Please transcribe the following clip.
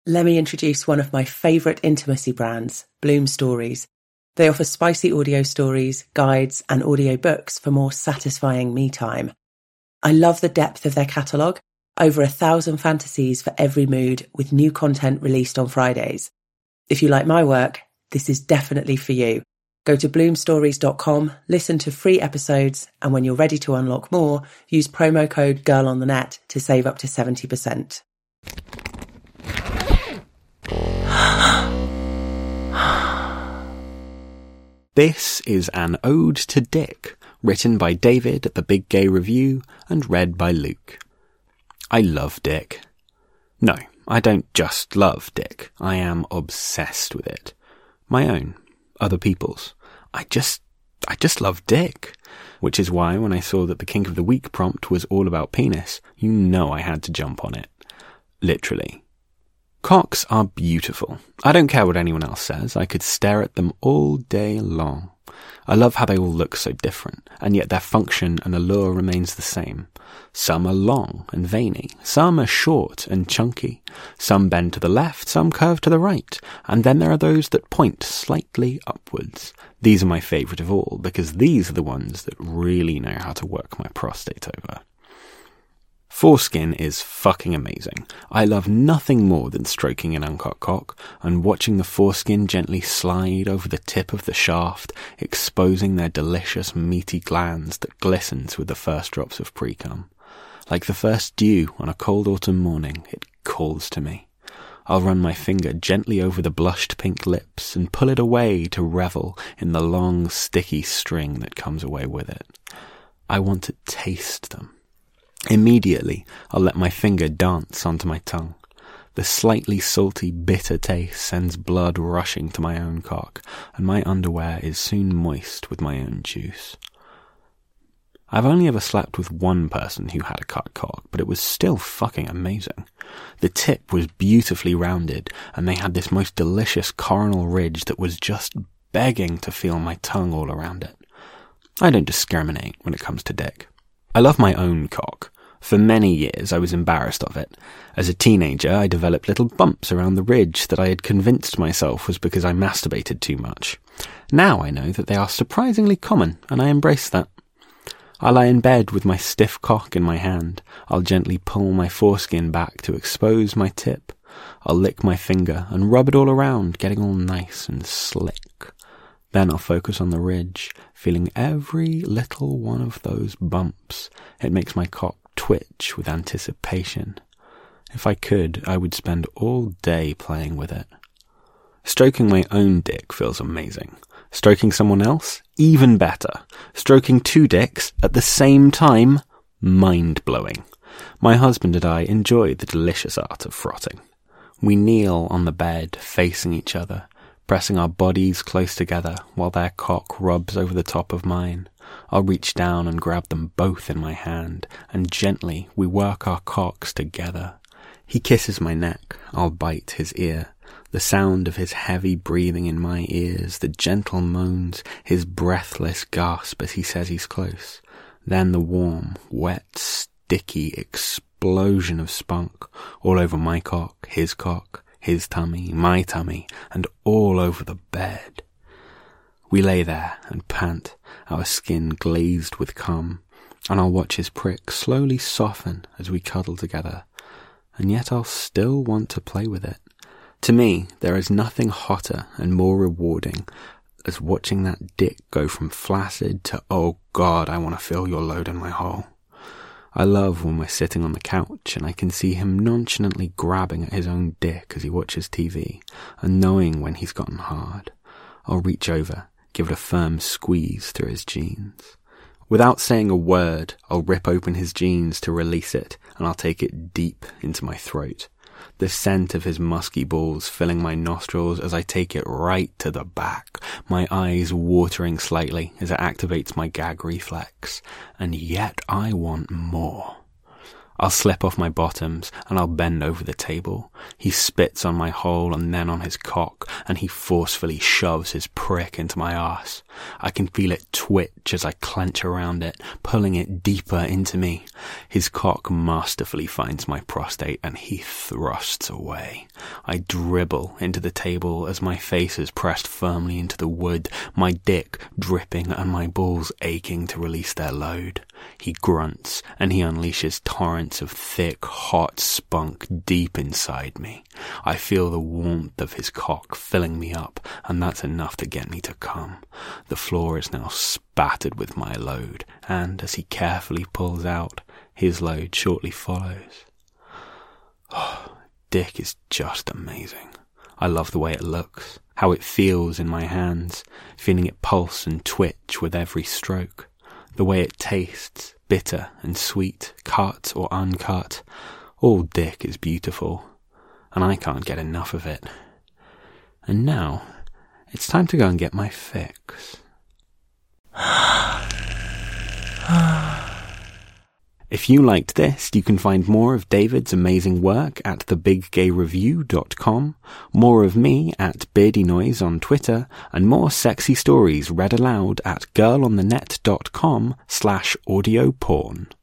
Let me introduce one of my favourite intimacy brands, Bloom Stories. They offer spicy audio stories, guides, and audio books for more satisfying me time. I love the depth of their catalogue, over 1,000 fantasies for every mood, with new content released on Fridays. If you like my work, this is definitely for you. Go to bloomstories.com, listen to free episodes, and when you're ready to unlock more, use promo code GIRLONTHENET to save up to 70%. This is an ode to Dick, written by David at the Big Gay Review and read by Luke. I love Dick. No, I don't just love Dick. I am obsessed with it. My own, other people's. I just love Dick. Which is why when I saw that the Kink of the Week prompt was all about penis, you know I had to jump on it. Literally. Cocks are beautiful. I don't care what anyone else says. I could stare at them all day long. I love how they all look so different, and yet their function and allure remains the same. Some are long and veiny, some are short and chunky, some bend to the left, some curve to the right, and then there are those that point slightly upwards. These are my favourite of all, because these are the ones that really know how to work my prostate over. Foreskin is fucking amazing. I love nothing more than stroking an uncut cock and watching the foreskin gently slide over the tip of the shaft, exposing their delicious meaty glands that glistens with the first drops of pre-cum. Like the first dew on a cold autumn morning, it calls to me. I'll run my finger gently over the blushed pink lips and pull it away to revel in the long, sticky string that comes away with it. I want to taste them. Immediately, I'll let my finger dance onto my tongue. The slightly salty, bitter taste sends blood rushing to my own cock, and my underwear is soon moist with my own juice. I've only ever slept with one person who had a cut cock, but it was still fucking amazing. The tip was beautifully rounded, and they had this most delicious coronal ridge that was just begging to feel my tongue all around it. I don't discriminate when it comes to dick. I love my own cock. For many years I was embarrassed of it. As a teenager I developed little bumps around the ridge that I had convinced myself was because I masturbated too much. Now I know that they are surprisingly common, and I embrace that. I lie in bed with my stiff cock in my hand. I'll gently pull my foreskin back to expose my tip. I'll lick my finger and rub it all around, getting all nice and slick. Then I'll focus on the ridge, feeling every little one of those bumps. It makes my cock twitch with anticipation. If I could, I would spend all day playing with it. Stroking my own dick feels amazing. Stroking someone else? Even better. Stroking two dicks at the same time? Mind-blowing. My husband and I enjoy the delicious art of frotting. We kneel on the bed, facing each other, pressing our bodies close together while their cock rubs over the top of mine. I'll reach down and grab them both in my hand, and gently we work our cocks together. He kisses my neck, I'll bite his ear. The sound of his heavy breathing in my ears, the gentle moans, his breathless gasp as he says he's close. Then the warm, wet, sticky explosion of spunk all over my cock, his tummy, my tummy, and all over the bed. We lay there and pant, our skin glazed with cum, and I'll watch his prick slowly soften as we cuddle together, and yet I'll still want to play with it. To me, there is nothing hotter and more rewarding as watching that dick go from flaccid to, oh God, I want to feel your load in my hole. I love when we're sitting on the couch and I can see him nonchalantly grabbing at his own dick as he watches TV, and knowing when he's gotten hard. I'll reach over, give it a firm squeeze through his jeans. Without saying a word, I'll rip open his jeans to release it, and I'll take it deep into my throat. The scent of his musky balls filling my nostrils as I take it right to the back, my eyes watering slightly as it activates my gag reflex. And yet I want more. I'll slip off my bottoms and I'll bend over the table. He spits on my hole and then on his cock, and he forcefully shoves his prick into my arse. I can feel it twitch as I clench around it, pulling it deeper into me. His cock masterfully finds my prostate and he thrusts away. I dribble into the table as my face is pressed firmly into the wood, my dick dripping and my balls aching to release their load. He grunts and he unleashes torrents of thick, hot spunk deep inside me. I feel the warmth of his cock filling me up, and that's enough to get me to come. The floor is now spattered with my load, and as he carefully pulls out, his load shortly follows. Oh, dick is just amazing. I love the way it looks, how it feels in my hands, feeling it pulse and twitch with every stroke. The way it tastes, bitter and sweet, cut or uncut. All dick is beautiful, and I can't get enough of it. And now, it's time to go and get my fix. If you liked this, you can find more of David's amazing work at thebiggayreview.com, more of me at Beardy Noise on Twitter, and more sexy stories read aloud at girlonthenet.com/audioporn.